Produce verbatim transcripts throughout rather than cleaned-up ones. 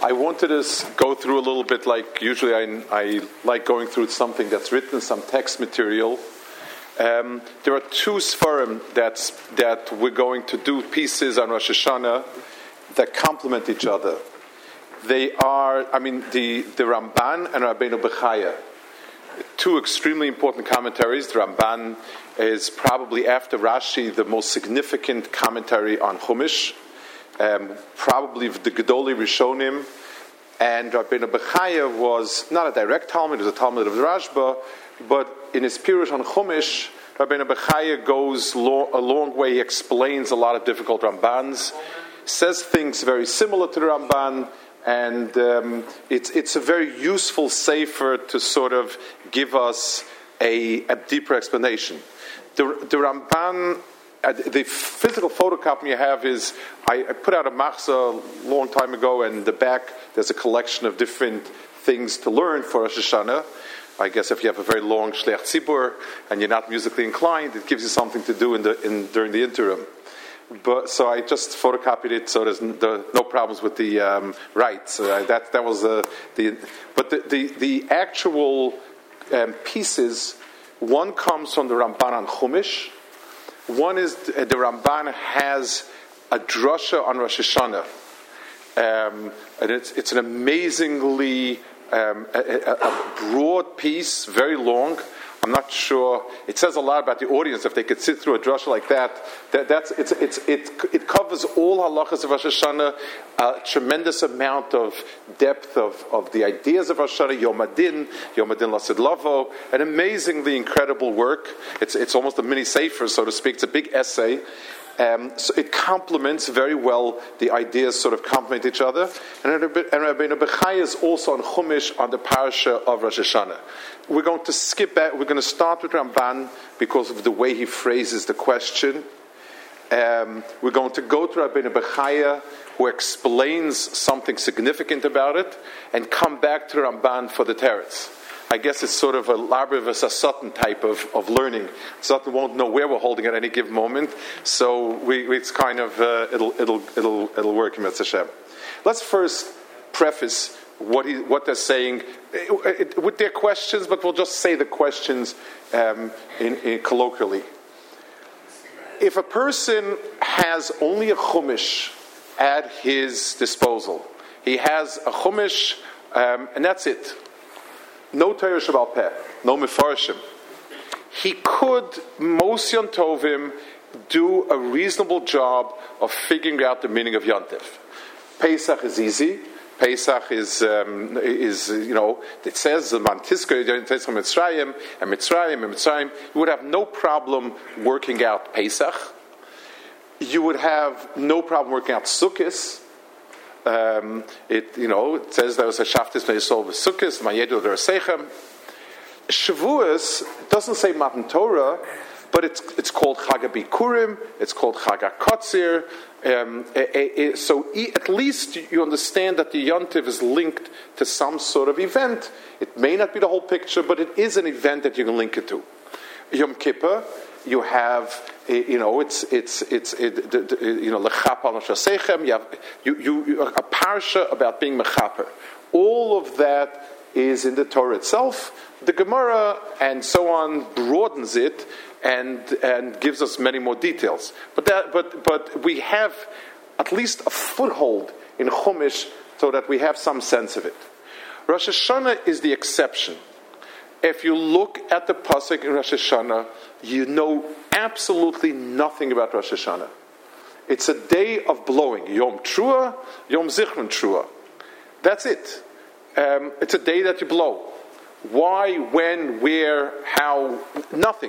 I wanted to go through a little bit like usually I, I like going through something that's written, some text material. Um, there are two Sfarim that's, that we're going to do pieces on Rosh Hashanah that complement each other. They are, I mean, the, the Ramban and Rabbeinu Bechaya. Two extremely important commentaries. The Ramban is probably after Rashi the most significant commentary on Chumash. Um, probably the Gedolei Rishonim. And Rabbeinu Bechaya was not a direct Talmud, he was a Talmud of the Rashba, but in his Pirush on Chumash, Rabbeinu Bechaya goes lo- a long way. He explains a lot of difficult Rambans, says things very similar to the Ramban, and um, it's it's a very useful sefer to sort of give us a, a deeper explanation. The, the Ramban, uh, the physical photocopy you have is, I, I put out a machzah a long time ago, and in the back there's a collection of different things to learn for Rosh Hashanah. I guess if you have a very long Shliach Tzibur and you're not musically inclined, it gives you something to do in the in during the interim. But so I just photocopied it, so there's no, no problems with the um, rights. Uh, that that was uh, the but the the, the actual um, pieces. One comes from the Ramban on Chumash. One is the, the Ramban has a drasha on Rosh Hashanah, um, and it's it's an amazingly um, a, a, a broad piece, very long. I'm not sure. It says a lot about the audience if they could sit through a drasha like that. that that's it's it's it it covers all halachas of Rosh Hashanah, a tremendous amount of depth of, of the ideas of Rosh Hashanah, Yom Adin, Yom Adin Lasid Lavo, an amazingly incredible work. It's it's almost a mini sefer, so to speak. It's a big essay. Um, so it complements very well, the ideas sort of complement each other. And Rabbeinu Bechaya is also on Chumash on the parasha of Rosh Hashanah. We're going to skip back. We're going to start with Ramban because of the way he phrases the question. Um, we're going to go to Rabbeinu Bechaya, who explains something significant about it, and come back to Ramban for the teretz. I guess it's sort of a Labra versus Sutton type of, of learning. Sutton won't know where we're holding at any given moment, so we, it's kind of uh, it'll it'll it'll it'll work in Mitzvah Hashem. Let's first preface what he what they're saying it, it, with their questions, but we'll just say the questions um, in, in colloquially. If a person has only a chumash at his disposal, he has a chumash, um, and that's it. No Torah Shabbat Peh, no Mefarshim. He could, most Yom Tovim, do a reasonable job of figuring out the meaning of Yontif. Pesach is easy. Pesach is, um, is you know, it says, Mantiska, Mitzrayim, and Mitzrayim, and Mitzrayim. You would have no problem working out Pesach. You would have no problem working out Sukkot. Um, it you know it says there was a shaftis meisol v'sukkis mayedu derasechem. Shavuos doesn't say Matan Torah, but it's it's called Chag HaBikurim. It's called Chag HaKotzir. Um, so at least you understand that the Yontiv is linked to some sort of event. It may not be the whole picture, but it is an event that you can link it to. Yom Kippur, you have, you know, it's it's it's it, the, the, you know lechap al nashasechem. You have you, you, you a parsha about being mechaper. All of that is in the Torah itself. The Gemara and so on broadens it and and gives us many more details. But that but but we have at least a foothold in Chumash so that we have some sense of it. Rosh Hashanah is the exception. If you look at the pasuk in Rosh Hashanah, you know absolutely nothing about Rosh Hashanah. It's a day of blowing. Yom Trua, Yom Zichron Trua. That's it. Um, it's a day that you blow. Why, when, where, how, nothing.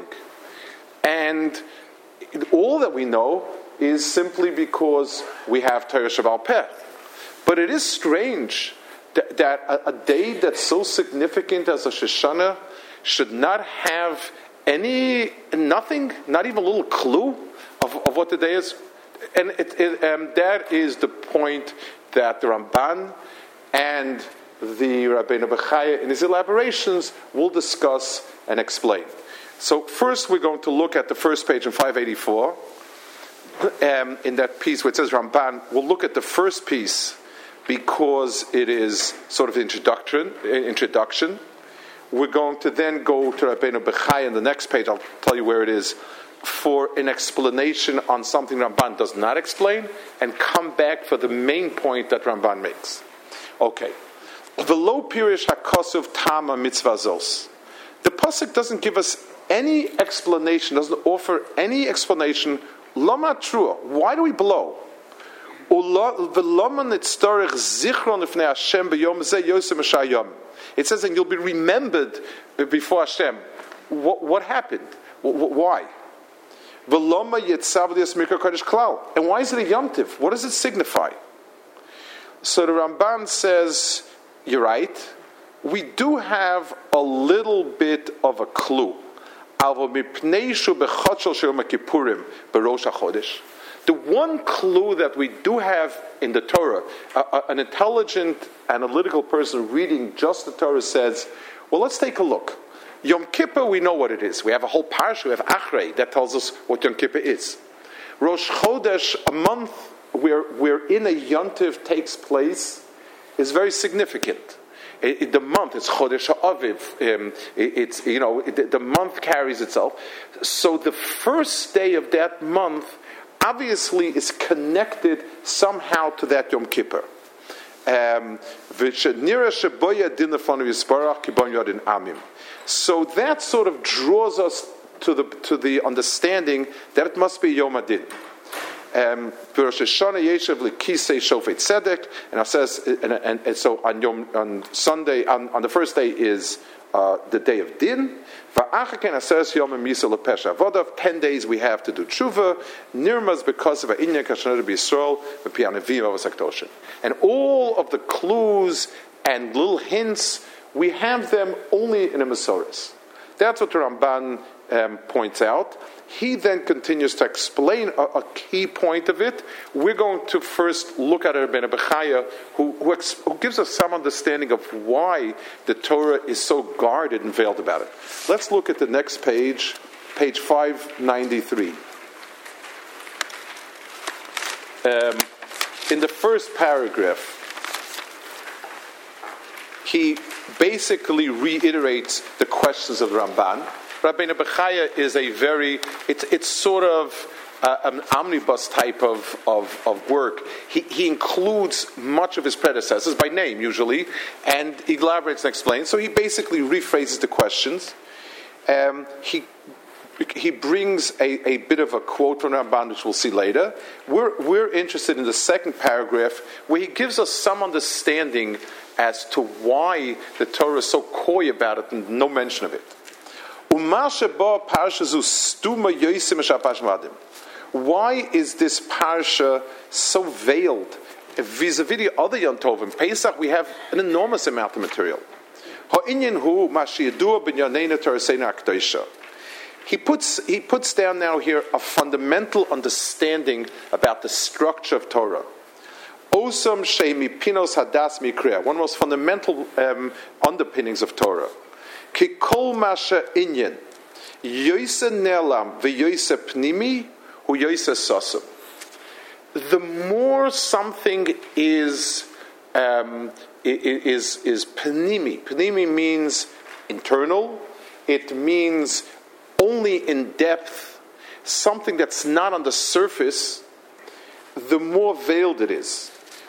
And all that we know is simply because we have Torah Shabbat Peh. But it is strange that, that a, a day that's so significant as a Shoshana should not have any, nothing, not even a little clue of, of what the day is. And it, it, um, that is the point that the Ramban and the Rabbeinu Bechaya in his elaborations will discuss and explain. So first we're going to look at the first page in five eighty-four. Um, in that piece where it says Ramban, we'll look at the first piece because it is sort of introduction. Introduction. We're going to then go to Rabbeinu Bechai on the next page. I'll tell you where it is, for an explanation on something Ramban does not explain, and come back for the main point that Ramban makes. Okay. V'lo pirish hakosov tama mitzvazos. The pasuk doesn't give us any explanation, doesn't offer any explanation. Lama trua. Why do we blow? It says, and you'll be remembered before Hashem. What, what happened? Why? And why is it a Yom Tiv? What does it signify? So the Ramban says, you're right. We do have a little bit of a clue. The one clue that we do have in the Torah, uh, uh, an intelligent, analytical person reading just the Torah says, well, let's take a look. Yom Kippur, we know what it is. We have a whole parsha, we have Achrei, that tells us what Yom Kippur is. Rosh Chodesh, a month where, where in a Yom Tiv takes place, is very significant. It, it, the month, it's Chodesh HaAviv. Um, it, it's, you know, it, the month carries itself. So the first day of that month obviously is connected somehow to that Yom Kippur. Um, so that sort of draws us to the to the understanding that it must be Yom Adin. Um, and it says, and, and, and so on Yom, on Sunday, on, on the first day is uh, the day of Din. Ten days we have to do tshuva. Nirmas because of Inyan Kashaner B'Yisrael v'Pianavim of Saktoshin. And all of the clues and little hints, we have them only in the Masoros. That's what the Ramban um, points out. He then continues to explain a, a key point of it. We're going to first look at Rabbeinu Bechaya, who, who, ex, who gives us some understanding of why the Torah is so guarded and veiled about it. Let's look at the next page, page five ninety-three. Um, in the first paragraph, he basically reiterates the questions of the Ramban. Rabbeinu Bechaya is a very, it's it's sort of uh, an omnibus type of, of, of work. He, he includes much of his predecessors, by name usually, and he elaborates and explains. So he basically rephrases the questions. Um, he he brings a, a bit of a quote from Ramban, which we'll see later. We're, we're interested in the second paragraph, where he gives us some understanding as to why the Torah is so coy about it and no mention of it. Why is this parsha so veiled? Vis-a-vis the other Yom Tovim, Pesach, we have an enormous amount of material. He puts he puts down now here a fundamental understanding about the structure of Torah. Osam shemi pinos hadas mikrea, one of the most fundamental um, underpinnings of Torah. Kikol masha inyan, yoyse nelam v'yoyse pnimi hu yoyse sosam. The more something is um, is is pnimi. Pnimi means internal. It means only in depth, something that's not on the surface. The more veiled it is.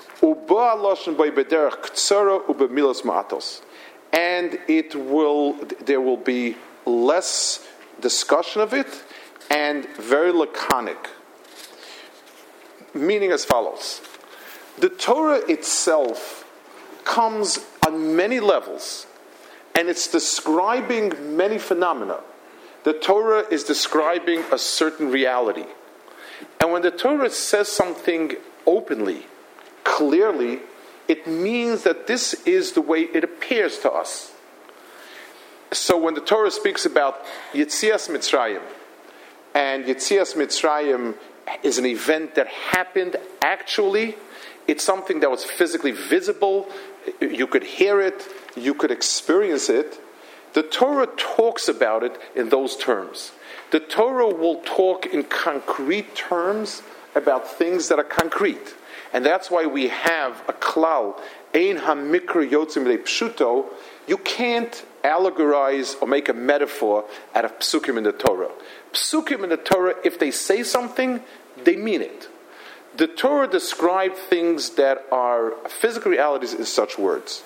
And it will, there will be less discussion of it and very laconic. Meaning as follows. The Torah itself comes on many levels, and it's describing many phenomena. The Torah is describing a certain reality. And when the Torah says something openly, clearly, it means that this is the way it appears to us. So when the Torah speaks about Yetzias Mitzrayim, and Yetzias Mitzrayim is an event that happened actually, it's something that was physically visible, you could hear it, you could experience it. The Torah talks about it in those terms. The Torah will talk in concrete terms about things that are concrete. And that's why we have a klal, ein hamikra yotzim le pshuto. You can't allegorize or make a metaphor out of psukim in the Torah. Psukim in the Torah, if they say something, they mean it. The Torah describes things that are physical realities in such words.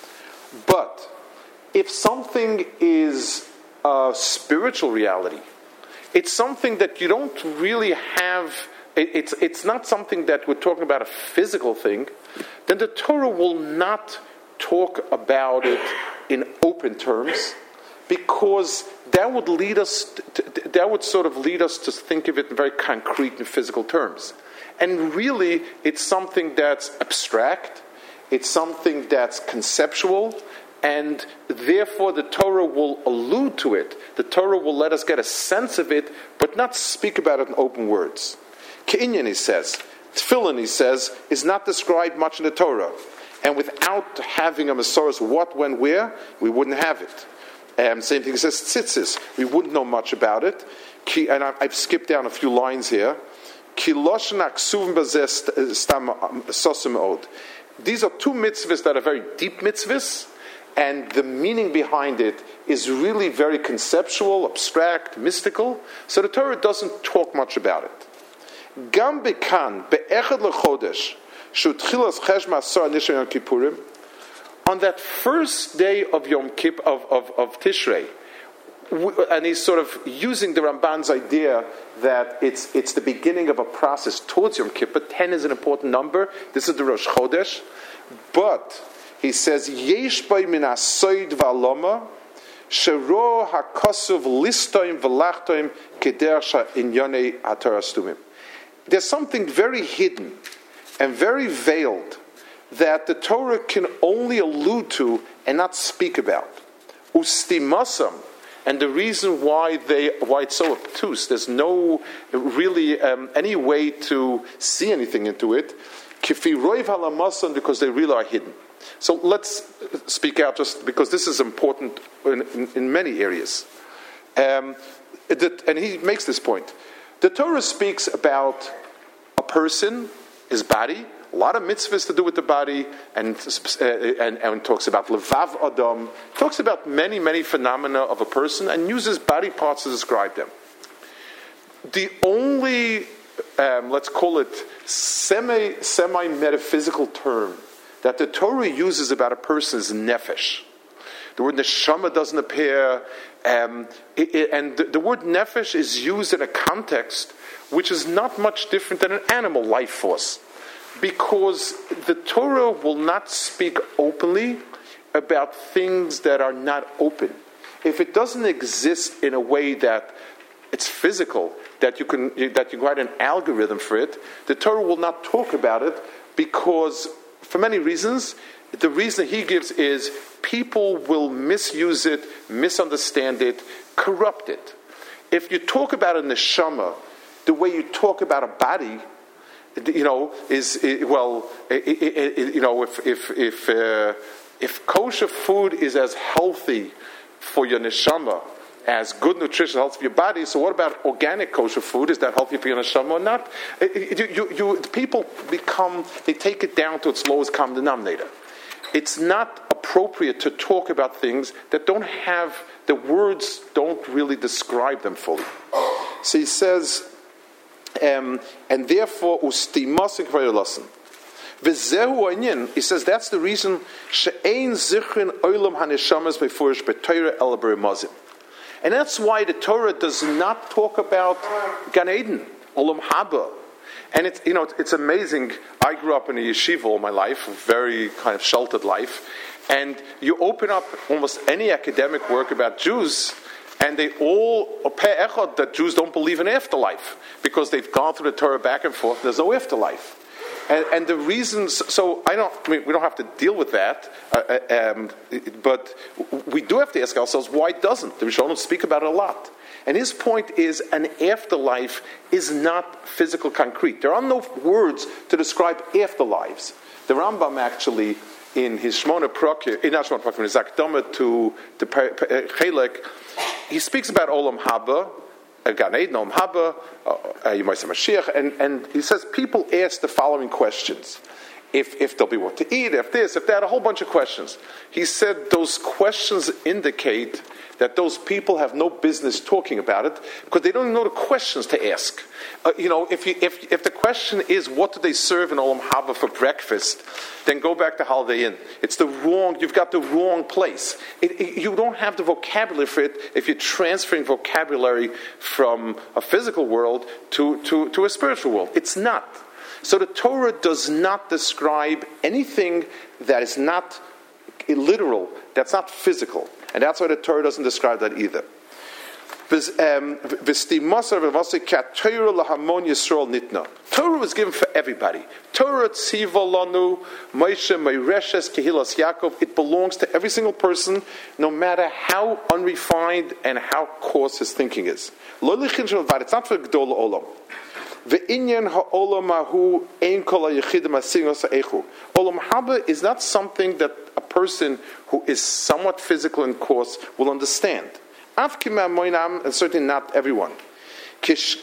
But if something is a spiritual reality, it's something that you don't really have, it's, it's not something that we're talking about a physical thing, then the Torah will not talk about it in open terms, because that would lead us, to, that would sort of lead us to think of it in very concrete and physical terms. And really, it's something that's abstract, it's something that's conceptual, and therefore the Torah will allude to it. The Torah will let us get a sense of it, but not speak about it in open words. Ke'inyan, he says, tefillin, he says, is not described much in the Torah. And without having a Masoros what, when, where, we wouldn't have it. Um, same thing, he says tzitzis. We wouldn't know much about it. Ki, and I, I've skipped down a few lines here. Ki loshen aksuvim bazeh stam sosim od. These are two mitzvahs that are very deep mitzvahs, and the meaning behind it is really very conceptual, abstract, mystical. So the Torah doesn't talk much about it. Gam bekan be'echad lechodesh shu tchilas cheshma asar nishan Yom Kippurim. On that first day of Yom Kippur, of, of, of Tishrei, and he's sort of using the Ramban's idea that it's it's the beginning of a process towards Yom Kippur. Ten is an important number. This is the Rosh Chodesh. But he says, Yesh bei min asoid v'aloma, shero hakasuv listoim v'lachtoim kedersha inyonei haTorah stumim. There's something very hidden and very veiled that the Torah can only allude to and not speak about. Ustimasam, and the reason why they why it's so obtuse, there's no really um, any way to see anything into it. Kifi roiv halamasan, because they really are hidden. So let's speak out, just because this is important in, in, in many areas. Um, it, and he makes this point. The Torah speaks about a person, his body, a lot of mitzvahs to do with the body, and uh, and, and talks about levav adam, talks about many, many phenomena of a person, and uses body parts to describe them. The only, um, let's call it, semi, semi-metaphysical term that the Torah uses about a person is nefesh. The word neshama doesn't appear, um, it, it, and the, the word nefesh is used in a context which is not much different than an animal life force, because the Torah will not speak openly about things that are not open. If it doesn't exist in a way that it's physical, that you can that you can write an algorithm for it, the Torah will not talk about it, because for many reasons. The reason he gives is people will misuse it, misunderstand it, corrupt it. If you talk about a neshama the way you talk about a body, you know, is well, you know, if if if uh, if kosher food is as healthy for your neshama as good nutrition healthy for your body, so what about organic kosher food? Is that healthy for your neshama or not? You, you, you, people become, they take it down to its lowest common denominator. It's not appropriate to talk about things that don't have, the words don't really describe them fully. So he says, um, and therefore, ustimasik vayolasan. V'zehu anyin, he says that's the reason, she'ein zichrin olam haneshamas befurish b'toyre el b'rimazim. And that's why the Torah does not talk about Gan Eden, Olam Haba. And it's, you know, it's amazing. I grew up in a yeshiva all my life, a very kind of sheltered life. And you open up almost any academic work about Jews, and they all, pe'echad, that Jews don't believe in afterlife, because they've gone through the Torah back and forth, there's no afterlife. And, and the reasons, so I don't, I mean, we don't have to deal with that, uh, um, but we do have to ask ourselves, why doesn't? The Rishonim speak about it a lot. And his point is, an afterlife is not physical concrete. There are no words to describe afterlives. The Rambam actually, in his Shmona Prakim, in not Shmona Prakim, in his Akdama to, to Chelek, he speaks about Olam Haba, Gan Eden, Olam Haba, Yemaisa Mashiach, and and he says people ask the following questions: if if there'll be what to eat, if this, if that, a whole bunch of questions. He said those questions indicate that those people have no business talking about it because they don't even know the questions to ask. Uh, you know, if you, if if the question is what do they serve in Olam Haba for breakfast, then go back to Holiday Inn. It's the wrong. You've got the wrong place. It, it, you don't have the vocabulary for it if you're transferring vocabulary from a physical world to to, to a spiritual world. It's not. So the Torah does not describe anything that is not literal, that's not physical. And that's why the Torah doesn't describe that either. Torah was given for everybody. Torah tziva lanu, Moshe Meireshes Kehilas Yaakov. It belongs to every single person, no matter how unrefined and how coarse his thinking is. It's not for Gdol Olam. Olam Haba is not something that a person who is somewhat physical and coarse will understand. And certainly not everyone. Just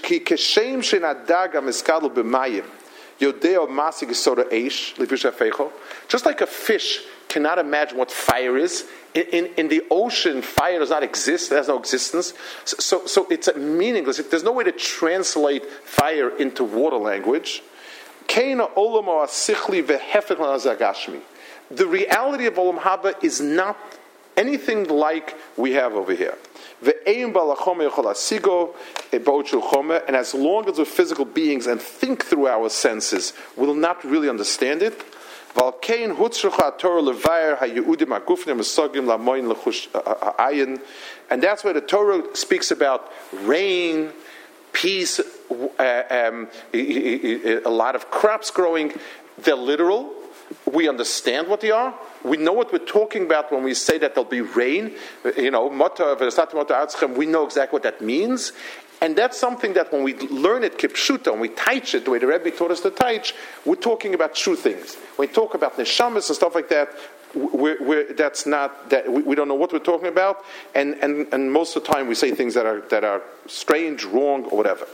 like a fish cannot imagine what fire is, in, in, in the ocean, fire does not exist, it has no existence. So, so, so it's meaningless. There's no way to translate fire into water language. The reality of Olam Haba is not anything like we have over here. And as long as we're physical beings and think through our senses, we'll not really understand it. And that's why the Torah speaks about rain, peace, uh, um, a lot of crops growing. They're literal. We understand what they are. We know what we're talking about when we say that there'll be rain. You know, we know exactly what that means. And that's something that when we learn it kipshuta, when we teach it the way the Rebbe taught us to teach, we're talking about true things. When we talk about neshamas and stuff like that, we're, we're, that's not that we, we don't know what we're talking about, and, and, and most of the time we say things that are that are strange, wrong, or whatever.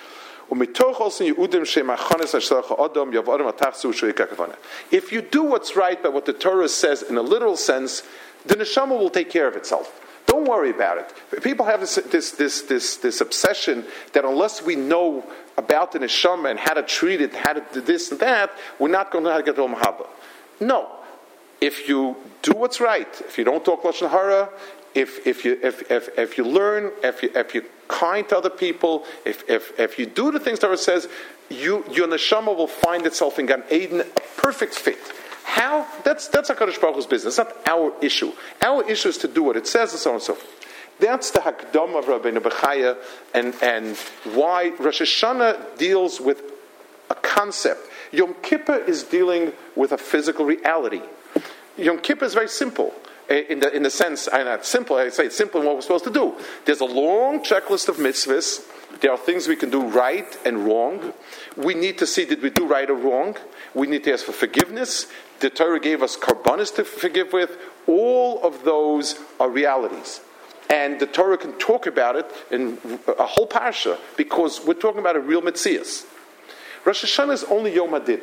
If you do what's right by what the Torah says in a literal sense, the neshama will take care of itself. Don't worry about it. People have this this this this, this obsession that unless we know about the neshama and how to treat it, how to do this and that, we're not going to know how to get to Olam Haba. No. If you do what's right, if you don't talk lashon hara, if if you if if, if you learn, if you if you're kind to other people, if if if you do the things Torah says, you your neshama will find itself in Gan Eden, a perfect fit. How? That's that's HaKadosh Baruch Hu's business. It's not our issue. Our issue is to do what it says and so on and so forth. That's the Hakdama of Rabbeinu Bechaya, and and why Rosh Hashanah deals with a concept. Yom Kippur is dealing with a physical reality. Yom Kippur is very simple. In the in the sense, I'm not simple, I say it's simple in what we're supposed to do. There's a long checklist of mitzvahs. There are things we can do right and wrong. We need to see, did we do right or wrong? We need to ask for forgiveness. The Torah gave us karbanos to forgive with. All of those are realities. And the Torah can talk about it in a whole parsha because we're talking about a real metzias. Rosh Hashanah is only Yom Hadin.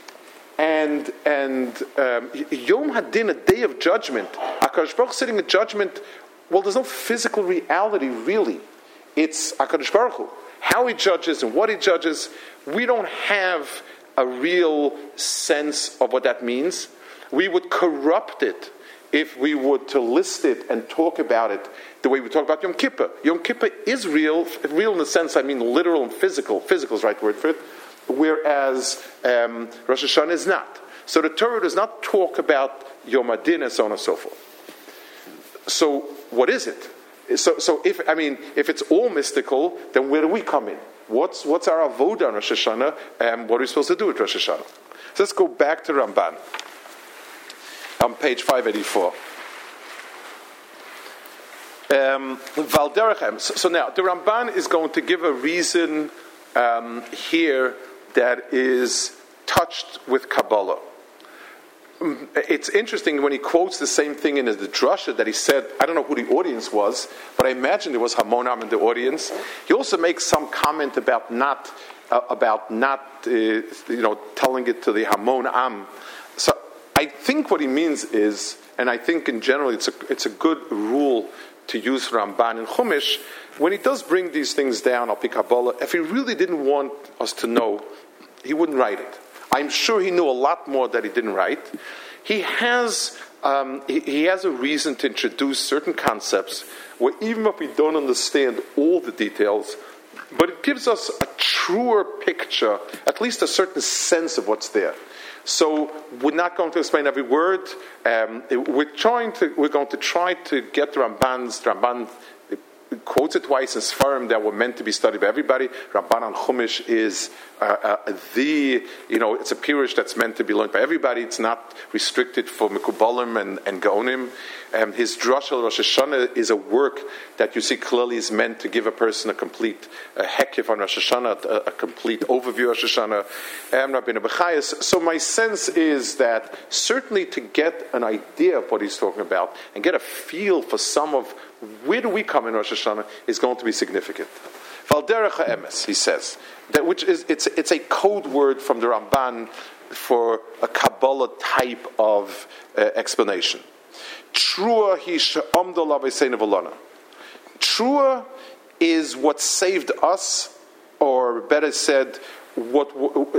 And and um, Yom Hadin, a day of judgment, HaKadosh Baruch Hu sitting in judgment, well, there's no physical reality, really. It's HaKadosh Baruch Hu. How he judges and what he judges, we don't have a real sense of what that means. We would corrupt it if we were to list it and talk about it the way we talk about Yom Kippur. Yom Kippur is real, real in the sense, I mean literal and physical. Physical is the right word for it. Whereas um, Rosh Hashanah is not. So the Torah does not talk about Yom Hadin and so on and so forth. So what is it? So, so if I mean, if it's all mystical, then where do we come in? What's what's our avodah on Rosh Hashanah, and what are we supposed to do with Rosh Hashanah? So let's go back to Ramban on page five eighty-four. Um, Valderechem. So, so now the Ramban is going to give a reason um, here that is touched with Kabbalah. it's interesting when he quotes the same thing in the drasha that he said. I don't know who the audience was, but I imagine there was Hamonam in the audience. He also makes some comment about not uh, about not uh, you know telling it to the Hamonam. So I think what he means is, and I think in general it's a it's a good rule to use for Ramban and Chumash when he does bring these things down. Al Pi Kabbalah, if he really didn't want us to know, he wouldn't write it. I'm sure he knew a lot more that he didn't write. He has um, he, he has a reason to introduce certain concepts where even if we don't understand all the details, but it gives us a truer picture, at least a certain sense of what's there. So we're not going to explain every word. Um, we're trying to we're going to try to get the Ramban's Ramban. It quotes it twice in Sfarim that were meant to be studied by everybody. Ramban on Chumash is uh, uh, the, you know, it's a pirush that's meant to be learned by everybody. It's not restricted for Mekubalim and, and Gaonim. Um, his Drush Rosh Hashanah is a work that you see clearly is meant to give a person a complete uh, hekif on Rosh Hashanah, a, a complete overview of Rosh Hashanah. Um, Rabbeinu Bechayas. So my sense is that certainly to get an idea of what he's talking about and get a feel for some of where do we come in Rosh Hashanah is going to be significant. Valderech ha'emes, he says, that which is it's it's a code word from the Ramban for a Kabbalah type of uh, explanation. Trua hi she'amdo l'aveiseinu v'lana. Trua is what saved us, or better said, what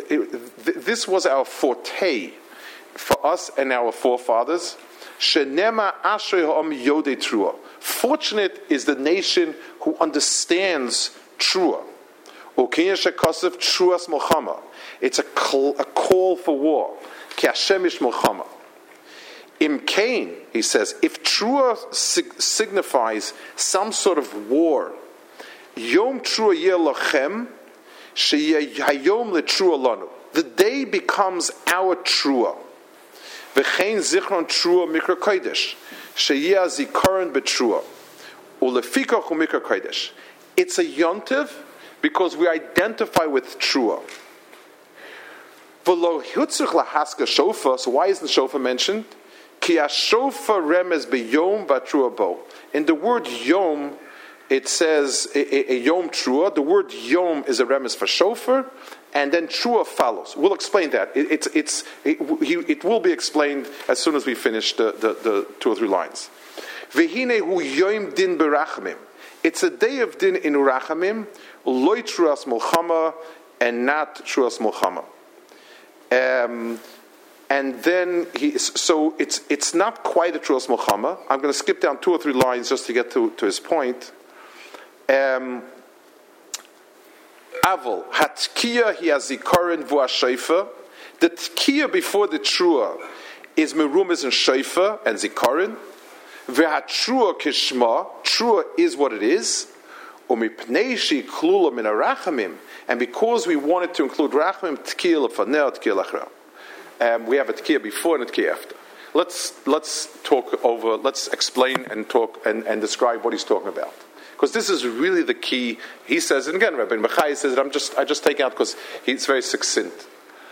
this was our forte for us and our forefathers. Shenema ashrei ha'am yodei trua. Fortunate is the nation who understands trua. Ukinya shekosef truas mochama. It's a call, a call for war. Ki Hashem ish mochama. Im Kain, he says, if trua sig- signifies some sort of war, yom trua yeh lochem, sheyeh hayom letrua lanu. The day becomes our trua. V'chein zichron trua mikra kodesh. Sheyeh zikaron betrua. Ulefikach umikra kodesh. It's a yontiv because we identify with trua. V'lo hitzrich lahaska shofar. So why isn't the shofar mentioned? Ki ha-shofar remes beyom v'trua bo. In the word yom, it says a, a, a yom trua. The word yom is a remes for shofar, and then trua follows. We'll explain that. It, it's it's it, it will be explained as soon as we finish the, the, the two or three lines. V'hine hu yom din berachamim. It's a day of din in urachamim, loy truas mulchama, and not truas mulchama. Um, and then he so it's it's not quite a truas mulchama. I'm going to skip down two or three lines just to get to, to his point. Um, Aval hatkiya he has zikaron v'u shayfa. The tkiya before the trua is merumas and shayfa and zikaron. V'hatrua kishma, trua is what it is. Umipnei shi klula min arachamim, and because we wanted to include rachamim, tkiya lefaneh, tkiya lachra. Um, we have a tkiya before and a tkiya after. Let's let's talk over. Let's explain and talk and, and describe what he's talking about. Because this is really the key. He says, and again, Rabbi Bechai says that I'm just I just taking out because he's very succinct.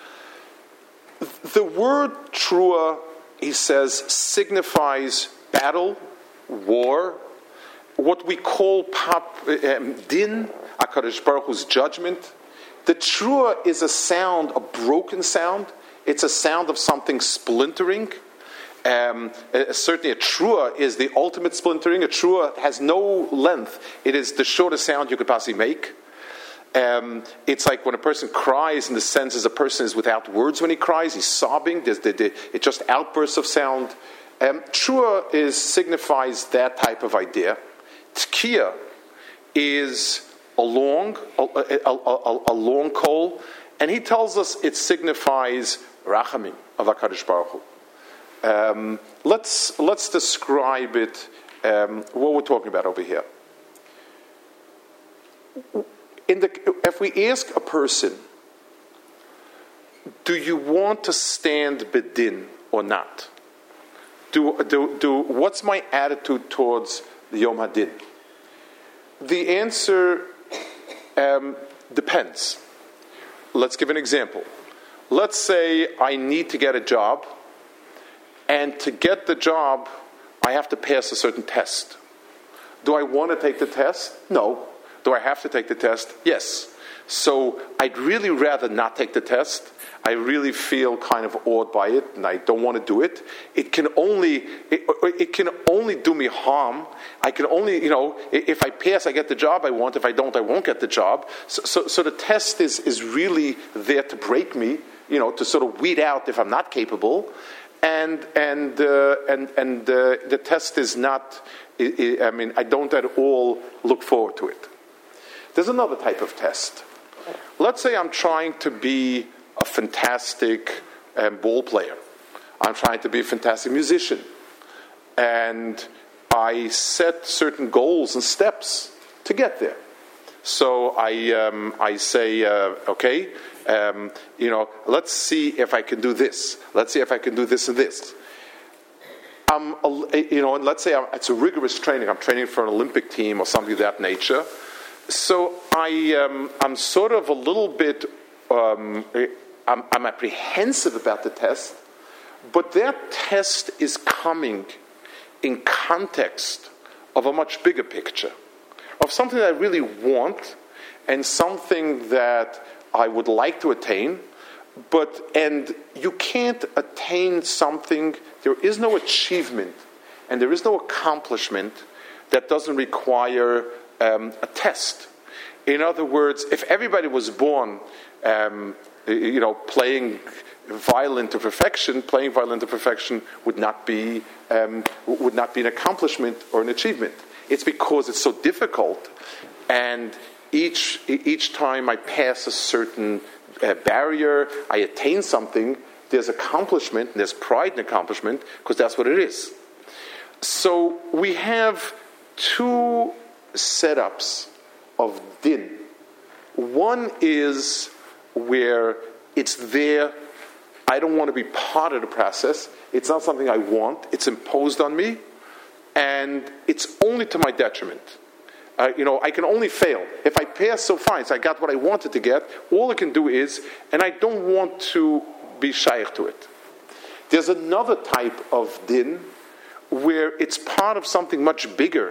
The word trua, he says, signifies battle, war, what we call pap, um, din, HaKadosh Baruch Hu's judgment. The trua is a sound, a broken sound. It's a sound of something splintering. Um, uh, certainly a trua is the ultimate splintering. A trua has no length. It is the shortest sound you could possibly make. Um, it's like when a person cries, in the sense as a person is without words when he cries, he's sobbing. There's the, the, it's just outbursts of sound. Um, trua is signifies that type of idea. Tkiya is a long, a, a, a, a long call, and he tells us it signifies rachamim of HaKadosh Baruch Hu. Um, let's let's describe it. Um, what we're talking about over here. In the, if we ask a person, do you want to stand bedin or not? Do, do, do, what's my attitude towards the Yom HaDin? The answer um, depends. Let's give an example. Let's say I need to get a job, And to get the job, I have to pass a certain test. Do I want to take the test? No. Do I have to take the test? Yes. So I'd really rather not take the test. I really feel kind of awed by it, and I don't want to do it. It can only it, it can only do me harm. I can only, you know, if I pass, I get the job I want. If I don't, I won't get the job. So, so, so the test is is really there to break me, you know, to sort of weed out if I'm not capable. And and uh, and and uh, the test is not. I, I mean, I don't at all look forward to it. There's another type of test. Let's say I'm trying to be a fantastic um, ball player. I'm trying to be a fantastic musician. And I set certain goals and steps to get there. So I um, I say, uh, okay, um, you know, let's see if I can do this. Let's see if I can do this and this. Um, you know, and let's say I'm, it's a rigorous training. I'm training for an Olympic team or something of that nature. So I, um, I'm sort of a little bit, um, I'm, I'm apprehensive about the test, but that test is coming in context of a much bigger picture, of something that I really want and something that I would like to attain. But, and you can't attain something, there is no achievement and there is no accomplishment that doesn't require um, a test. In other words, if everybody was born, um, you know, playing violin to perfection, playing violin to perfection would not be um, would not be an accomplishment or an achievement. It's because it's so difficult, and each each time I pass a certain uh, barrier, I attain something. There's accomplishment, and there's pride in accomplishment, because that's what it is. So we have two setups of din. One is where it's there, I don't want to be part of the process, it's not something I want, it's imposed on me, and it's only to my detriment. Uh, you know, I can only fail. If I pass, so fine, so I got what I wanted to get, all I can do is, and I don't want to be shaykh to it. There's another type of din where it's part of something much bigger,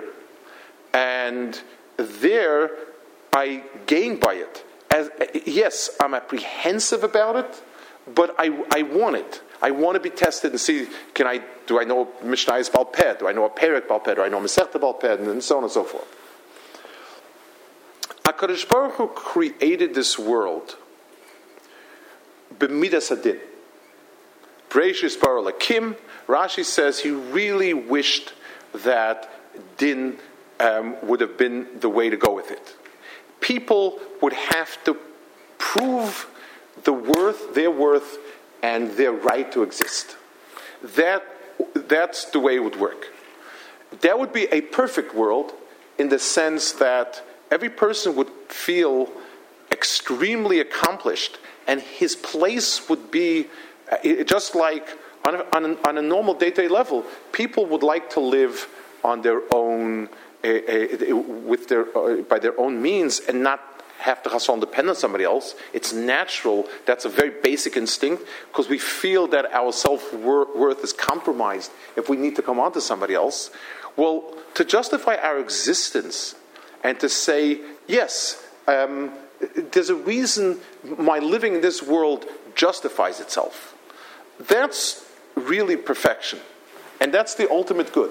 and there I gain by it. As, yes, I'm apprehensive about it, but I, I want it. I want to be tested and see, can I, do I know Mishnayos Baal Peh? Do I know a Perek Baal Peh? Do I know Masechta Baal Peh? And so on and so forth. HaKadosh Baruch Hu created this world b'midas hadin. Bereishis bara Elokim. Rashi says he really wished that din um, would have been the way to go with it. People would have to prove the worth, their worth, and their right to exist. That that's the way it would work. That would be a perfect world in the sense that every person would feel extremely accomplished, and his place would be uh, just like on a, on, a, on a normal day-to-day level. People would like to live on their own, uh, uh, with their uh, by their own means, and not have to hustle and depend on somebody else. It's natural. That's a very basic instinct, because we feel that our self-worth is compromised if we need to come on to somebody else. Well, to justify our existence and to say, yes, um, there's a reason my living in this world justifies itself. That's really perfection. And that's the ultimate good.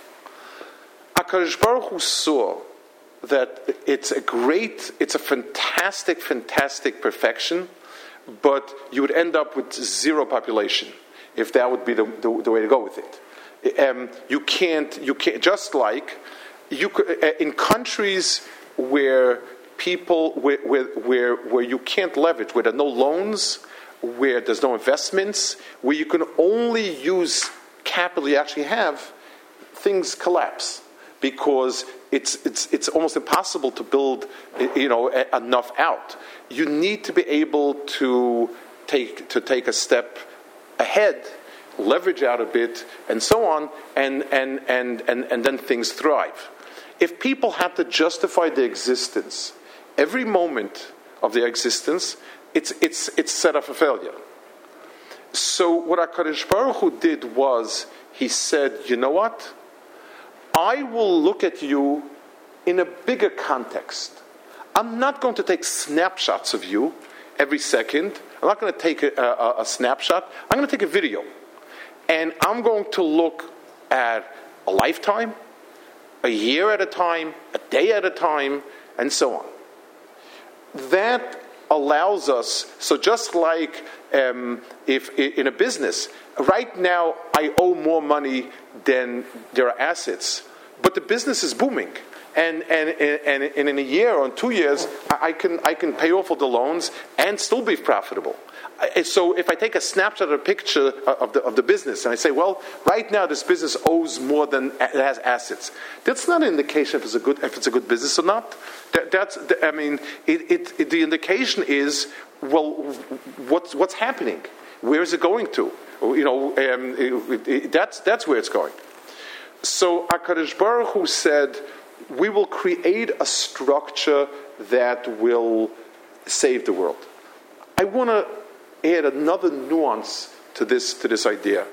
HaKadosh Baruch Hu saw that it's a great, it's a fantastic, fantastic perfection, but you would end up with zero population if that would be the, the, the way to go with it. Um, you can't, you can't, just like you could, in countries where people, where, where, where, where you can't leverage, where there are no loans, where there's no investments, where you can only use capital you actually have, things collapse. Because it's it's it's almost impossible to build, you know, enough out. You need to be able to take to take a step ahead, leverage out a bit, and so on, and and and and, and then things thrive. If people have to justify their existence, every moment of their existence, it's it's it's set up for failure. So what HaKadosh Baruch Hu did was, he said, you know what? I will look at you in a bigger context. I'm not going to take snapshots of you every second. I'm not going to take a, a, a snapshot. I'm going to take a video. And I'm going to look at a lifetime, a year at a time, a day at a time, and so on. That allows us, so just like um, if in a business, right now I owe more money than there are assets, but the business is booming. And and, and, and in a year or in two years, I can I can pay off all the loans and still be profitable. So if I take a snapshot or a picture of the of the business and I say, well, right now this business owes more than it has assets, that's not an indication if it's a good if it's a good business or not. That, that's I mean, it, it, it the indication is, well, what's what's happening? Where is it going to? You know, um, it, it, that's that's where it's going. So HaKadosh Baruch Hu said, we will create a structure that will save the world. I want to add another nuance to this to this idea.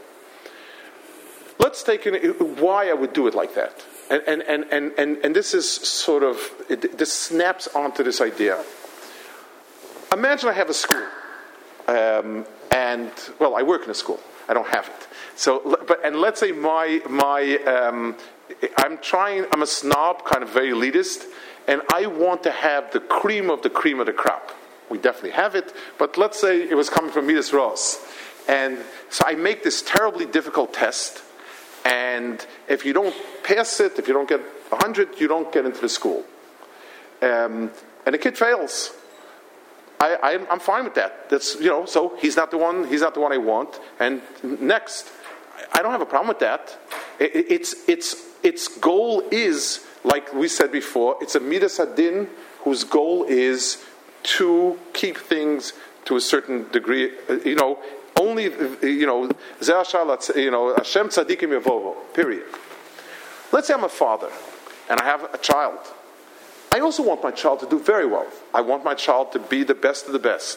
Let's take in why I would do it like that, and and and and and, and this is sort of it, this snaps onto this idea. Imagine I have a school, um, and well, I work in a school. I don't have it. So, but and let's say my my um, I'm trying. I'm a snob, kind of very elitist, and I want to have the cream of the cream of the crop. We definitely have it, but let's say it was coming from Midas Ross. And so I make this terribly difficult test, and if you don't pass it, if you don't get one hundred, you don't get into the school. Um, and the kid fails. I, I, I'm fine with that. That's, you know, so he's not the one, he's not the one I want. And next, I don't have a problem with that. It, it's, it's, its goal is, like we said before, it's a Midas Hadin whose goal is to keep things to a certain degree, you know, only, you know, you know, Hashem tzadikim yavovo, period. Let's say I'm a father, and I have a child. I also want my child to do very well. I want my child to be the best of the best.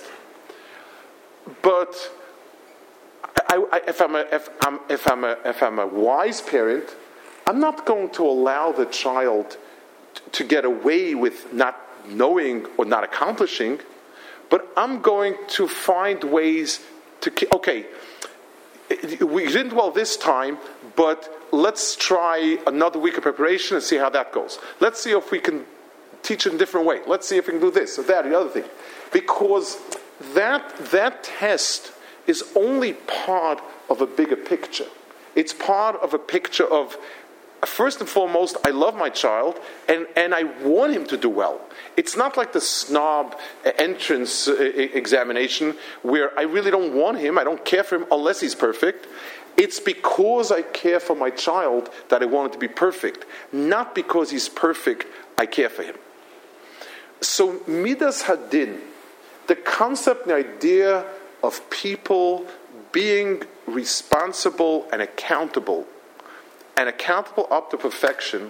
But I, I, if, I'm a, if, I'm, if, I'm a, if I'm a wise parent, I'm not going to allow the child to get away with not knowing or not accomplishing, but I'm going to find ways to keep, okay, we didn't well this time, but let's try another week of preparation and see how that goes. Let's see if we can teach it in a different way. Let's see if we can do this or that or the other thing. Because that that test is only part of a bigger picture. It's part of a picture of, first and foremost, I love my child, and, and I want him to do well. It's not like the snob entrance examination where I really don't want him, I don't care for him unless he's perfect. It's because I care for my child that I want him to be perfect. Not because he's perfect, I care for him. So Midas Hadin, the concept and idea of people being responsible and accountable, and accountable up to perfection,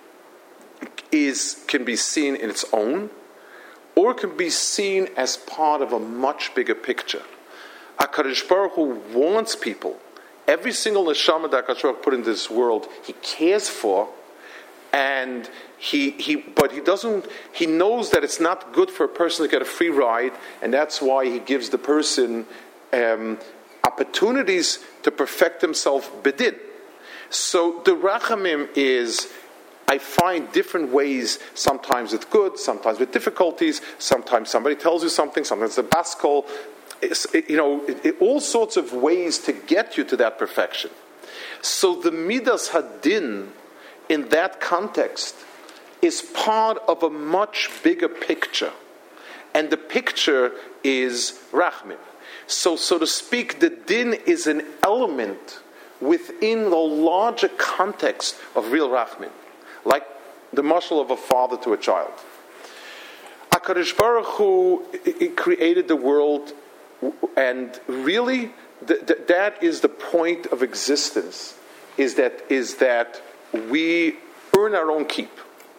is can be seen in its own, or can be seen as part of a much bigger picture. HaKadosh Baruch Hu wants people, every single neshama that HaKadosh Baruch Hu put into this world, He cares for, and he he but he doesn't he knows that it's not good for a person to get a free ride, and that's why He gives the person um, opportunities to perfect himself bidin. So the rachamim is, I find different ways, sometimes with good, sometimes with difficulties, sometimes somebody tells you something, sometimes it's a baskol, it, you know, it, it, all sorts of ways to get you to that perfection. So the Midas Hadin, in that context, is part of a much bigger picture. And the picture is rachmim. So, so to speak, the din is an element within the larger context of real rachmim, like the mashal of a father to a child. HaKadosh Baruch Hu created the world, and really th- th- that is the point of existence, is that is that we earn our own keep.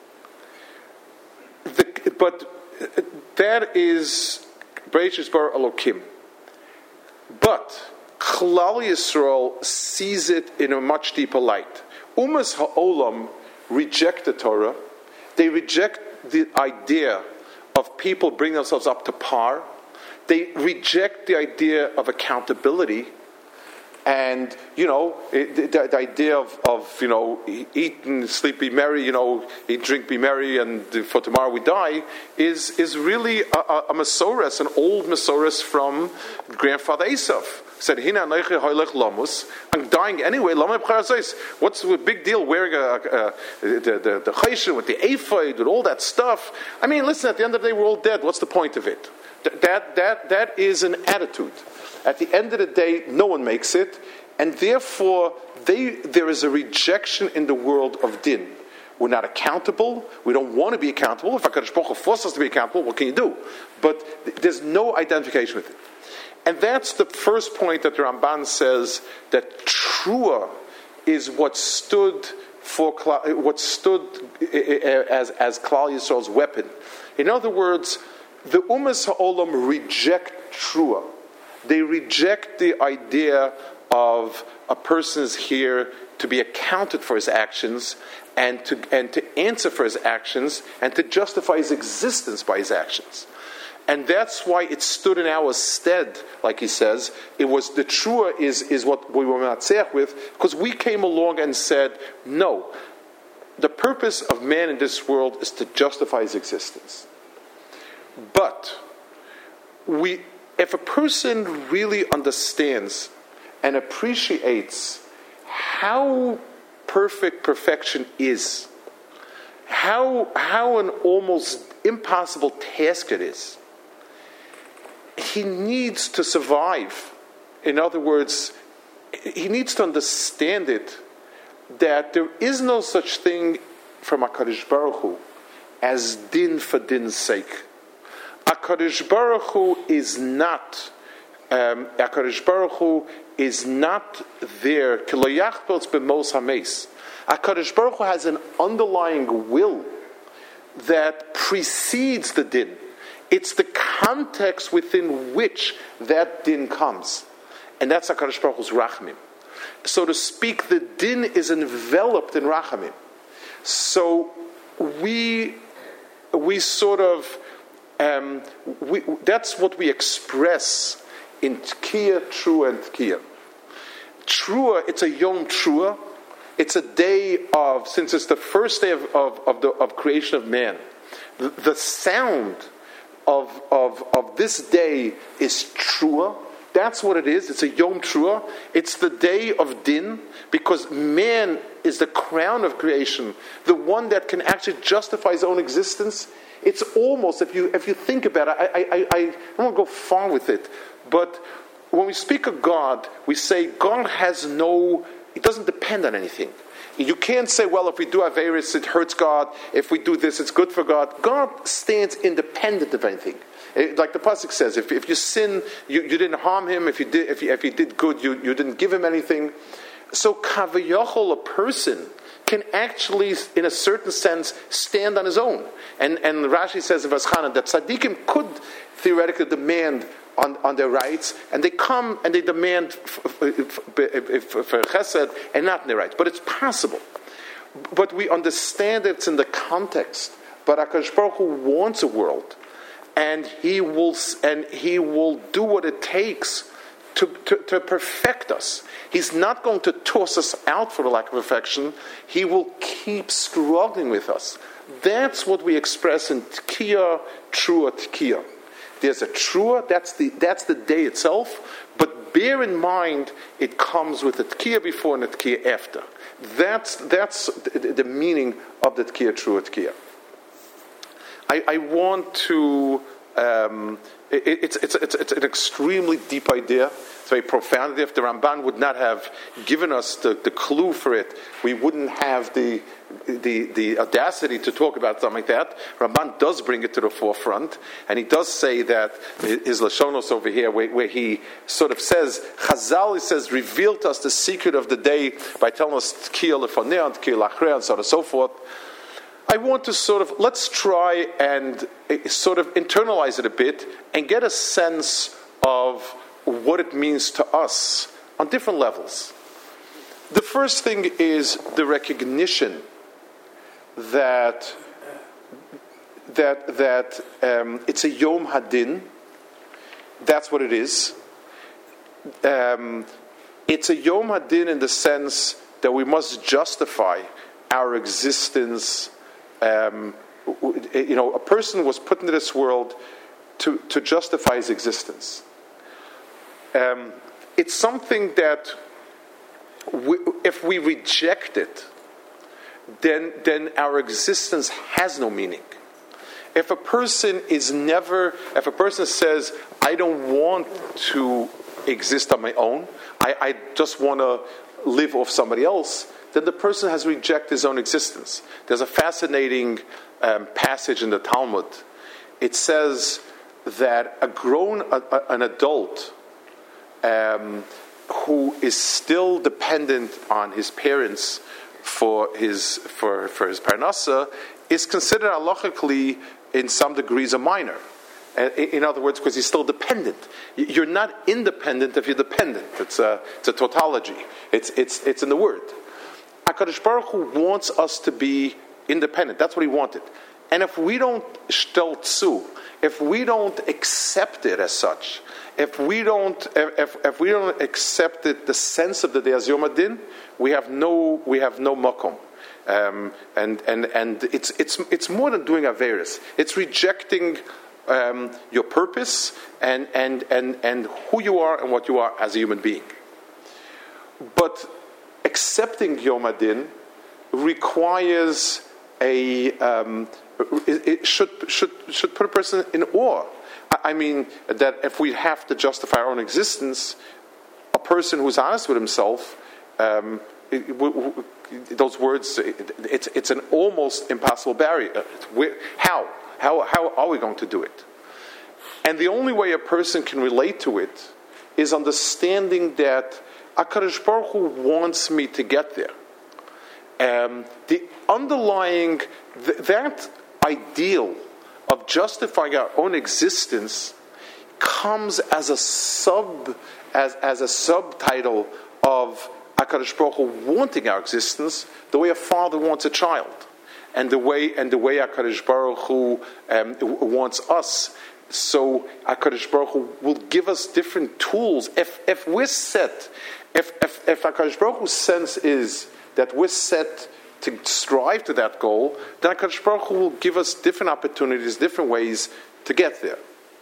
The, but that is Bereishis bara Elokim. But Klal Yisrael sees it in a much deeper light. Umas ha'olam reject the Torah. They reject the idea of people bringing themselves up to par. They reject the idea of accountability. And, you know, it, the, the idea of, of, you know, eat and sleep, be merry, you know, eat, drink, be merry, and for tomorrow we die, is is really a, a, a Masorah, an old Masorah from grandfather Esav. Said, Hina anochi hoylech lamus, I'm dying anyway, lama b'charazos. What's the big deal wearing a, a, a, the, the, the chayshon with the ephod, with all that stuff? I mean, listen, at the end of the day, we're all dead. What's the point of it? That, that, that is an attitude. At the end of the day, no one makes it, and therefore they, there is a rejection in the world of din. We're not accountable. We don't want to be accountable. If HaKadosh Baruch Hu forces us to be accountable, what can you do? But there's no identification with it. And that's the first point that the Ramban says, that Trua is what stood for what stood as, as Klal Yisrael's weapon. In other words, the Umas Ha'olam reject Trua. They reject the idea of a person is here to be accounted for his actions and to and to answer for his actions and to justify his existence by his actions. And that's why it stood in our stead, like he says. It was the Trua is, is what we were matzeh with, because we came along and said, no, the purpose of man in this world is to justify his existence. But we if a person really understands and appreciates how perfect perfection is, how how an almost impossible task it is, he needs to survive. In other words, he needs to understand it, that there is no such thing from HaKadosh Baruch Hu as din for din's sake. HaKadosh Baruch Hu is not, um, HaKadosh Baruch Hu is not there. HaKadosh Baruch Hu has an underlying will that precedes the din. It's the context within which that din comes. And that's HaKadosh Baruch Hu's rachamim. So to speak, the din is enveloped in rachamim. So we, we sort of, Um, we, that's what we express in Tkiyah, Trua, and Tkiyah. Trua, it's a Yom Trua. It's a day of, since it's the first day of, of, of the of creation of man, the, the sound of, of, of this day is Trua. That's what it is. It's a Yom Trua. It's the day of Din, because man is the crown of creation, the one that can actually justify his own existence. It's almost, if you if you think about it, I, I, I, I don't want to go far with it, but when we speak of God, we say God has no, it doesn't depend on anything. You can't say, well, if we do Averis, it hurts God. If we do this, it's good for God. God stands independent of anything. It, like the pasuk says, if, if you sin, you, you didn't harm him. If you did, if you, if you did good, you, you didn't give him anything. So kavayachol, a person, can actually, in a certain sense, stand on his own. And and Rashi says in Vaschana that tzaddikim could theoretically demand on, on their rights, and they come and they demand for, for, for chesed and not in their rights. But it's possible. But we understand it's in the context. But HaKadosh Baruch Hu wants a world, and he will and he will do what it takes To, to, to perfect us. He's not going to toss us out for the lack of perfection. He will keep struggling with us. That's what we express in Tkiyah, Trua, Tkiyah. There's a Trua, that's the that's the day itself, but bear in mind it comes with the Tkiyah before and the Tkiyah after. That's that's the, the meaning of the Tkiyah, Trua, Tkiyah. I, I want to. Um, it, it's, it's, it's, it's an extremely deep idea. It's very profound. If the Ramban would not have given us the, the clue for it, we wouldn't have the, the the audacity to talk about something like that. Ramban does bring it to the forefront, and he does say that his Lashonos over here, where, where he sort of says, Chazal, he says, revealed to us the secret of the day by telling us Tkiyah Lefoneh and Tkiyah Lachrei and so on and so forth. I want to sort of, let's try and sort of internalize it a bit and get a sense of what it means to us on different levels. The first thing is the recognition that that that um, it's a Yom Hadin. That's what it is. Um, it's a Yom Hadin in the sense that we must justify our existence. Um, you know, a person was put into this world to, to justify his existence. Um, it's something that we, if we reject it, then then our existence has no meaning. If a person is never, if a person says, I don't want to exist on my own, I, I just want to live off somebody else, then the person has rejected his own existence. There's a fascinating um, passage in the Talmud. It says that a grown, a, a, an adult um, who is still dependent on his parents for his for, for his parnasa is considered halachically in some degrees a minor. In other words, because he's still dependent. You're not independent if you're dependent. It's a, it's a tautology. It's it's it's in the word. HaKadosh Baruch Hu wants us to be independent. That's what he wanted. And if we don't shteltzu, if we don't accept it as such, if we don't if if we don't accept it, the sense of the Day as Yom Hadin, we have no we have no makom. Um, and and and it's it's it's more than doing averis. It's rejecting um, your purpose and, and and and who you are and what you are as a human being. But accepting Yom Hadin requires a um, it, it should should should put a person in awe. I mean that if we have to justify our own existence, a person who's honest with himself. Um, It, w- w- those words, it, it's it's an almost impossible barrier. How? How how are we going to do it? And the only way a person can relate to it is understanding that HaKadosh Baruch Hu wants me to get there. Um, the underlying, th- that ideal of justifying our own existence comes as a sub, as as a subtitle of HaKadosh Baruch Hu wanting our existence, the way a father wants a child, and the way and the way HaKadosh Baruch Hu um, wants us. So HaKadosh Baruch Hu will give us different tools. If if we're set, if if, if HaKadosh Baruch Hu's sense is that we're set to strive to that goal, then HaKadosh Baruch Hu will give us different opportunities, different ways to get there.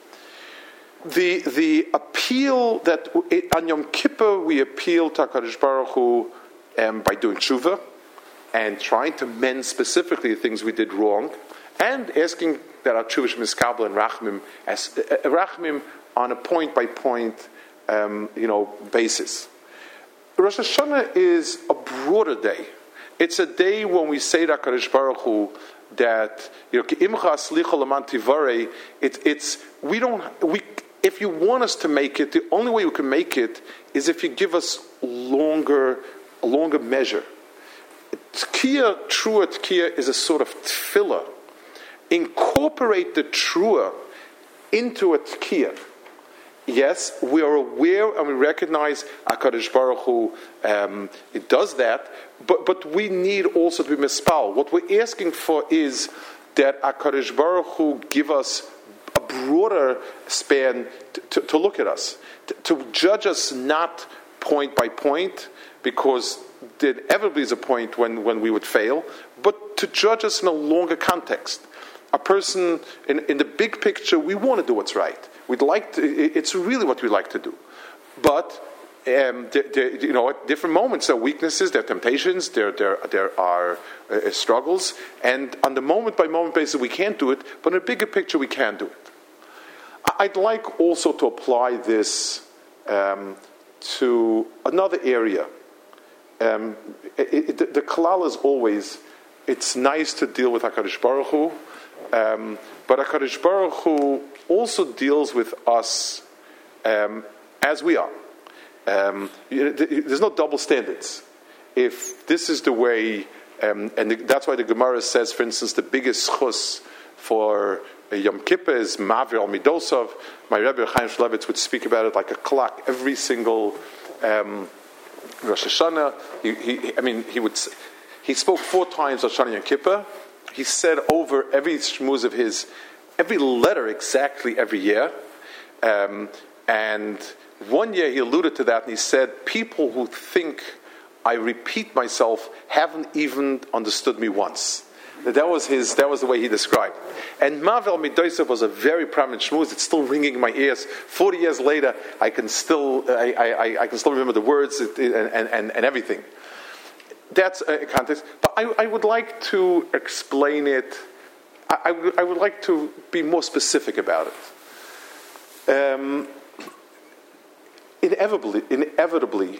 The the appeal that on Yom Kippur we appeal to HaKadosh Baruch Hu um, by doing tshuva and trying to mend specifically the things we did wrong, and asking that our tshuva miskabel and rachmim as uh, rachmim on a point by point um, you know basis. Rosh Hashanah is a broader day. It's a day when we say to HaKadosh Baruch Hu that you know Imcha Slicha Laman Tivarei. It, it's we don't we. If you want us to make it, the only way we can make it is if you give us longer, a longer measure. Tkiya, trua tkiya, is a sort of tefillah. Incorporate the trua into a tkiya. Yes, we are aware and we recognize HaKadosh Baruch Hu um, it does that, but but we need also to be mispal. What we're asking for is that HaKadosh Baruch Hu give us a broader span to, to, to look at us, to, to judge us not point by point, because there ever be a point when, when we would fail, but to judge us in a longer context. A person, in, in the big picture, we want to do what's right. We'd like to, it's really what we like to do. But um, there, there, you know, at different moments, there are weaknesses, there are temptations, there, there, there are uh, struggles, and on the moment-by-moment basis, we can't do it, but in a bigger picture, we can do it. I'd like also to apply this um, to another area. Um, it, it, the kalal is always, it's nice to deal with HaKadosh Baruch Hu, um, but HaKadosh Baruch Hu also deals with us um, as we are. Um, there's no double standards. If this is the way, um, and that's why the Gemara says, for instance, the biggest chus for Yom Kippur is Mavir al Midosov. My Rebbe Chaim Shulevitz would speak about it like a clock. Every single um, Rosh Hashanah. He, he, I mean, he would. He spoke four times Rosh Hashanah Yom Kippur. He said over every shmuz of his, every letter exactly every year. Um, and one year he alluded to that, and he said, "People who think I repeat myself haven't even understood me once." That was his. That was the way he described. And Mavel Midoisev was a very prominent shmuz. It's still ringing in my ears. Forty years later, I can still. I, I, I can still remember the words and, and, and everything. That's a context. But I, I would like to explain it. I, I, would, I would like to be more specific about it. Um, inevitably, inevitably,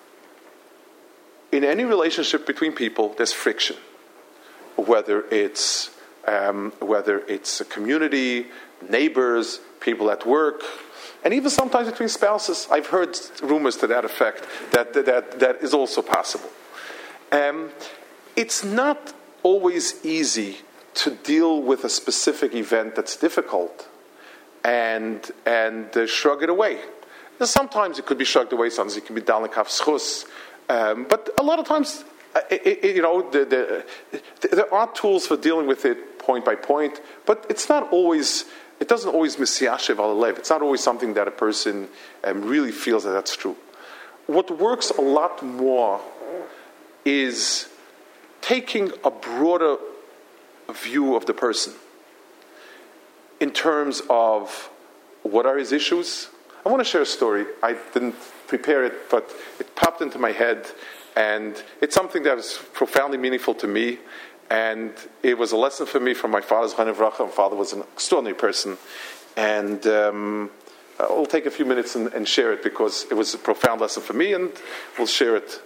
in any relationship between people, there's friction. Whether it's um, whether it's a community, neighbors, people at work, and even sometimes between spouses. I've heard rumors to that effect that that that is also possible. Um, it's not always easy to deal with a specific event that's difficult and and uh, shrug it away. Now, sometimes it could be shrugged away. Sometimes it can be dalek hafschus, um, but a lot of times. It, it, you know, the, the, there are tools for dealing with it point by point, but it's not always. It doesn't always misiyashev al lev. It's not always something that a person um, really feels that that's true. What works a lot more is taking a broader view of the person in terms of what are his issues. I want to share a story. I didn't prepare it, but it popped into my head. And it's something that was profoundly meaningful to me, and it was a lesson for me from my father's Chayim Vracha. My father was an extraordinary person, and um, I'll take a few minutes and, and share it because it was a profound lesson for me, and we'll share it.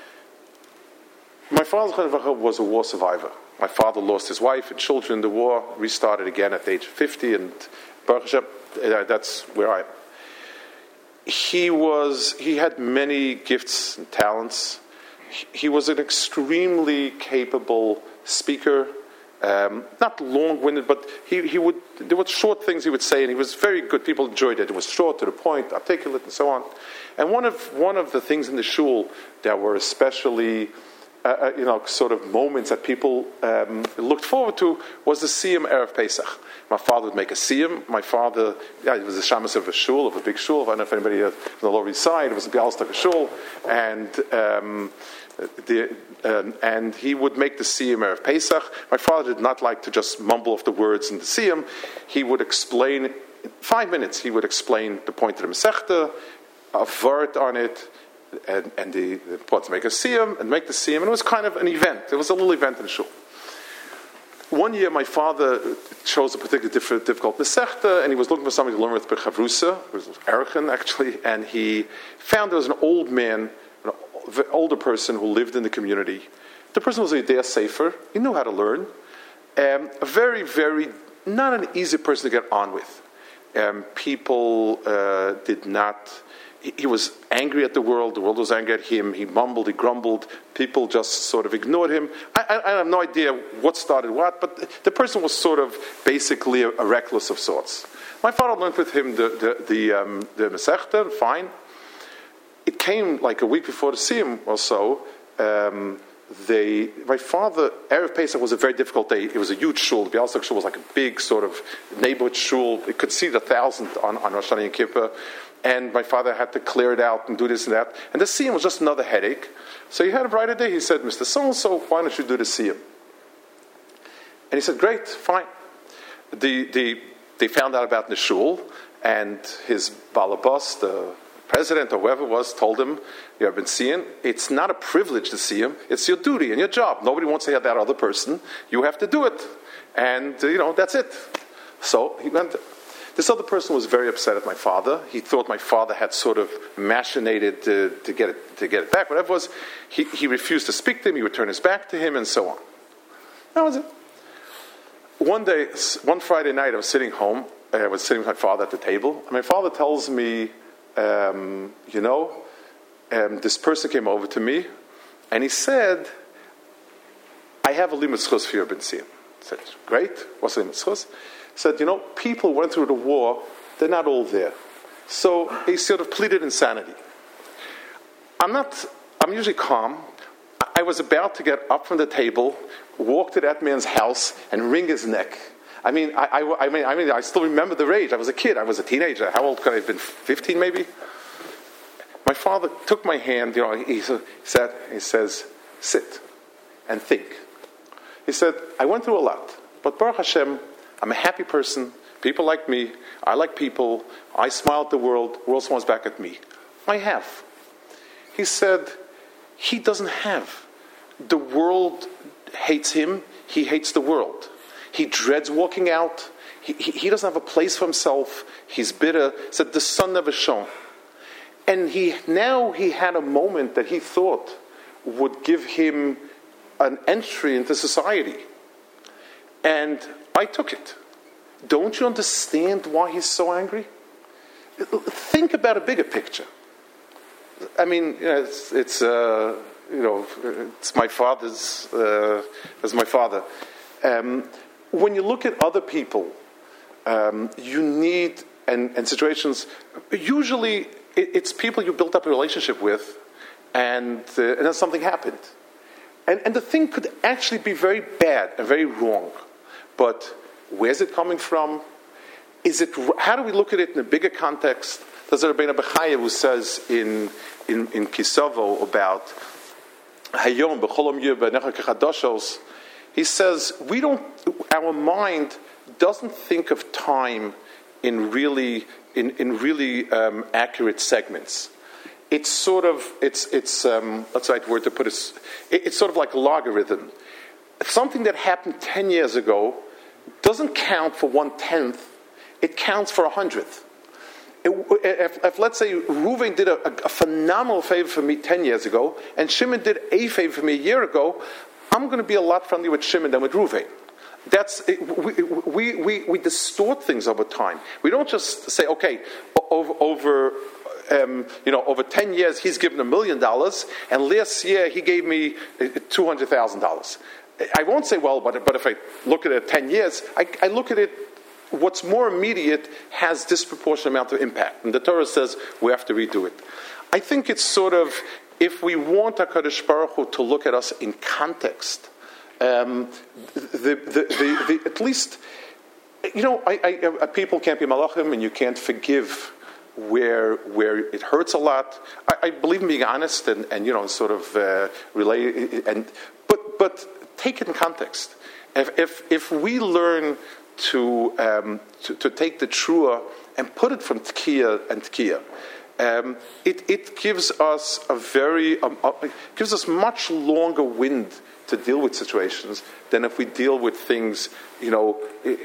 My father's Chayim Vracha was a war survivor. My father lost his wife and children in the war, restarted again at the age of fifty, and Baruch Hashem, that's where I am. He was, he had many gifts and talents. He was an extremely capable speaker, um, not long-winded, but he, he would, there were short things he would say, and he was very good. People enjoyed it. It was short, to the point, articulate, and so on. And one of one of the things in the shul that were especially, uh, you know, sort of moments that people um, looked forward to was the Siyum Erev Pesach. My father would make a siyum. My father, yeah, it was a shamus of a shul, of a big shul. I don't know if anybody on the Lower East Side. It was a Bialystok shul, and um, the um, and he would make the siyum erev Pesach. My father did not like to just mumble off the words in the siyum. He would explain in five minutes. He would explain the point of the Masechta, a vart on it, and, and the, the part to make a siyum and make the siyum. And it was kind of an event. It was a little event in the shul. One year, my father chose a particularly different, difficult Masechta, and he was looking for somebody to learn with Bechavrusa. It was Erichan, actually, and he found there was an old man, an older person who lived in the community. The person was a Yedea Sefer. He knew how to learn. Um, a very, very, not an easy person to get on with. Um, people uh, did not... He, he was angry at the world. The world was angry at him. He mumbled, he grumbled. People just sort of ignored him. I, I, I have no idea what started what, but the, the person was sort of basically a, a recluse of sorts. My father learned with him the the the, um, the Masechta, fine. It came like a week before the Siyum or so. Um, they, my father, Erev Pesach was a very difficult day. It was a huge shul. The Bialystok shul was like a big sort of neighborhood shul. It could seat a thousand on, on Rosh Hashanah Yom Kippur. And my father had to clear it out and do this and that. And the Siyum was just another headache. So he had a brighter day. He said, Mister So-and-so, why don't you do the Siyum? And he said, great, fine. The, the, they found out about the shul, and his balabas, the president or whoever it was, told him, you have been seeing, it's not a privilege to see him, it's your duty and your job. Nobody wants to hear that other person. You have to do it. And, uh, you know, that's it. So he went... This other person was very upset at my father. He thought my father had sort of machinated to, to get it to get it back. Whatever it was, he, he refused to speak to him. He would turn his back to him, and so on. That was it. One day, one Friday night, I was sitting home. I was sitting with my father at the table, and my father tells me, um, you know, um, this person came over to me, and he said, I have a limit schus for your ben Siyum. I said, great. What's the limit schus? Said, you know, people went through the war, they're not all there. So he sort of pleaded insanity. I'm not, I'm usually calm. I was about to get up from the table, walk to that man's house, and wring his neck. I mean, I, I, I mean, I mean, I still remember the rage. I was a kid. I was a teenager. How old could I have been? fifteen, maybe? My father took my hand, you know, he said, he says, sit and think. He said, I went through a lot, but Baruch Hashem, I'm a happy person. People like me. I like people. I smile at the world. The world smiles back at me. I have. He said, he doesn't have. The world hates him. He hates the world. He dreads walking out. He, he, he doesn't have a place for himself. He's bitter. He said, the sun never shone. And he now he had a moment that he thought would give him an entry into society. And I took it. Don't you understand why he's so angry? Think about a bigger picture. I mean, you know, it's, it's uh, you know, it's my father's, uh, as my father. Um, when you look at other people, um, you need, and, and situations, usually it, it's people you built up a relationship with, and, uh, and then something happened. And, and the thing could actually be very bad and very wrong. But where's it coming from? Is it? How do we look at it in a bigger context? There's a Rabbeinu Bechaya who says in in, in Kisavo about Hayom b'cholam yeh b'necha kechadoshos. He says we don't. Our mind doesn't think of time in really in in really um, accurate segments. It's sort of it's it's um, that's the right word to put it. It's sort of like a logarithm. Something that happened ten years ago doesn't count for one tenth; it counts for a hundredth. If, if let's say Reuven did a, a phenomenal favor for me ten years ago, and Shimon did a favor for me a year ago, I'm going to be a lot friendlier with Shimon than with Reuven. That's we, we we we distort things over time. We don't just say, okay, over over. Um, you know, over ten years, he's given a million dollars, and last year he gave me two hundred thousand dollars. I won't say, well, but, but if I look at it ten years, I, I look at it, what's more immediate has disproportionate amount of impact. And the Torah says we have to redo it. I think it's sort of, if we want HaKadosh Baruch Hu to look at us in context, um, the, the, the, the, at least, you know, I, I, people can't be malachim, and you can't forgive where where it hurts a lot. I, I believe in being honest and, and you know, sort of uh, relay and but but take it in context. If if, if we learn to, um, to to take the trua and put it from tkiya and tkiya, um, it it gives us a very um, uh, it gives us much longer wind to deal with situations than if we deal with things, you know,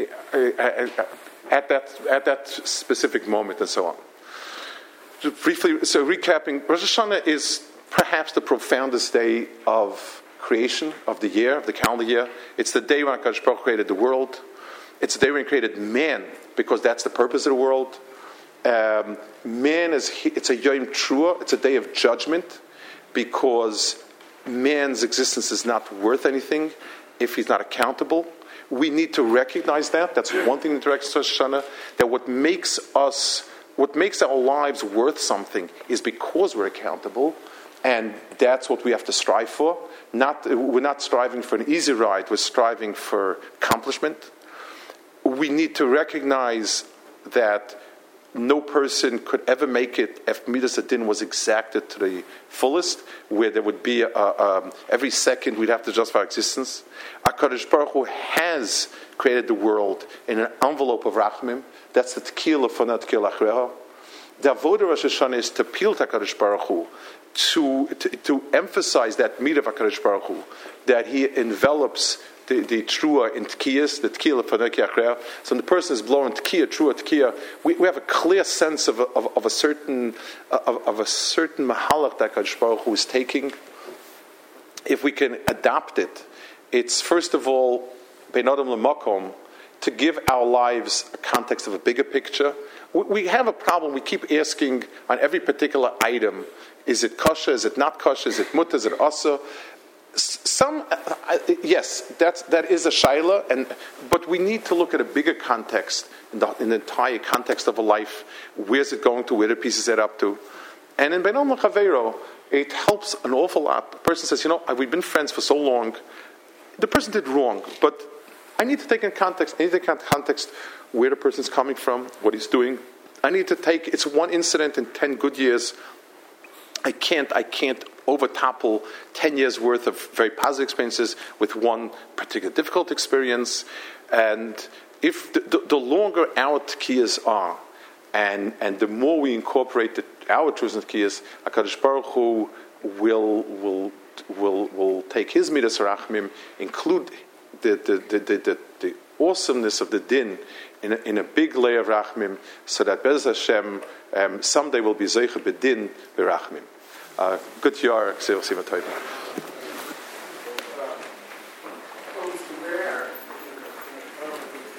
at that at that specific moment and so on. Briefly, so recapping, Rosh Hashanah is perhaps the profoundest day of creation of the year, of the calendar year. It's the day when HaKadosh Baruch Hu created the world. It's the day when He created man, because that's the purpose of the world. Um, man is, it's a Yom Trua, it's a day of judgment, because man's existence is not worth anything if he's not accountable. We need to recognize that. That's one thing that directs Rosh Hashanah, that what makes us What makes our lives worth something is because we're accountable, and that's what we have to strive for. Not, we're not striving for an easy ride, we're striving for accomplishment. We need to recognize that no person could ever make it if Midas Adin was exacted to the fullest, where there would be, a, a, every second we'd have to justify our existence. HaKadosh Baruch Hu has created the world in an envelope of Rachmim. That's the Tekilah for the Tekilah Achreha. The Avodah Rosh Hashanah is to appeal to HaKadosh Baruch Hu, to, to, to emphasize that meat of HaKadosh Baruch Hu, that He envelops the, the Trua in Tekiyas, the Tekilah for the Tekilah Achreha. So when the person is blowing Tekiah, Trua, Tekiah, we, we have a clear sense of a, of, of a certain of, of a certain mahalach that HaKadosh Baruch Hu is taking. If we can adopt it, it's first of all, Ben Adam L'Makom, to give our lives a context of a bigger picture. We have a problem. We keep asking on every particular item, is it kosher, is it not kosher, is it mutter, is it asa? Some, uh, yes, that's, that is a shaila, and but we need to look at a bigger context, in the, in the entire context of a life. Where's it going to, where the pieces add up to? And in Beinam L'Chaveiro, it helps an awful lot. The person says, you know, we've been friends for so long. The person did wrong, but I need to take in context, I need to take in context where the person's coming from, what he's doing. I need to take, it's one incident in ten good years. I can't, I can't overtopple ten years worth of very positive experiences with one particular difficult experience. And if the, the, the longer our tkiyas are, and and the more we incorporate the, our truths and tkiyas, HaKadosh Baruch Hu will will will will take his midas rachmim, include the the the the, the, the awesomeness of the din in a, in a big layer of rachmim, so that Bez Hashem um, someday will be zeicha bedin berachmim. Uh, good year, Kseva Siva Toiva. Opposed to where,